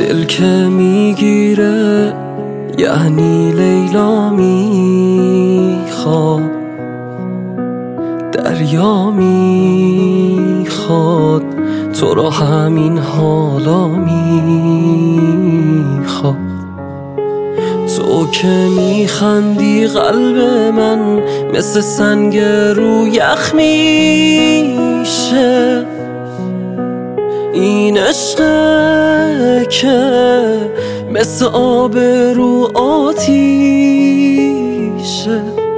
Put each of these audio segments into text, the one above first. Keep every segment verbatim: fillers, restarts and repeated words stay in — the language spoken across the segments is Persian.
دل که میگیره یعنی لیلا میخواد، دریا میخواد، تو را همین حالا میخواد. تو که میخندی قلب من مثل سنگ رو یخ میشه. این عشقه که مثل آب رو آتیشه،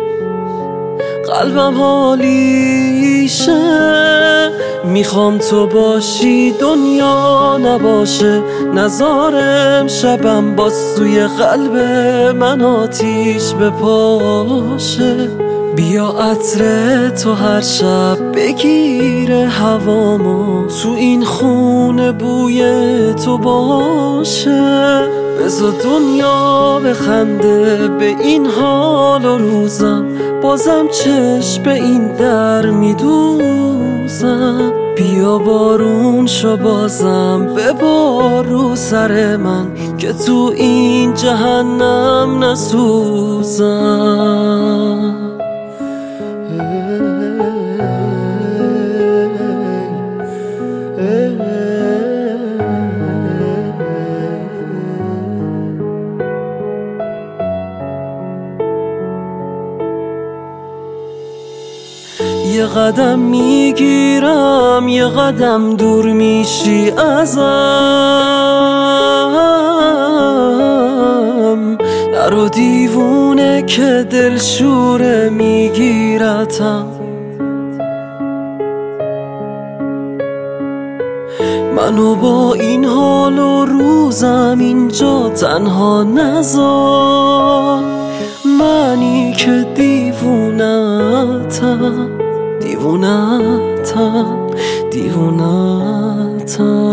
قلبم حالیشه. میخوام تو باشی دنیا نباشه، نزارم شبم با سوی قلب من آتیش بپاشه. بیا عطر تو هر شب بگیره هوامو، تو این خونه بوی تو باشه. بذار دنیا بخنده به این حال و روزم، بازم چشم به این در میدوزم. بیا بارون شو بازم ببار رو سر من، که تو این جهنم نسوزم. یه قدم میگیرم یه قدم دور میشی ازم، نرو دیوونه که دل شوره میگیرتم. منو با این حال و روزم اینجا تنها نذار، منی که دیوونتم دیوونتم دیوونتم.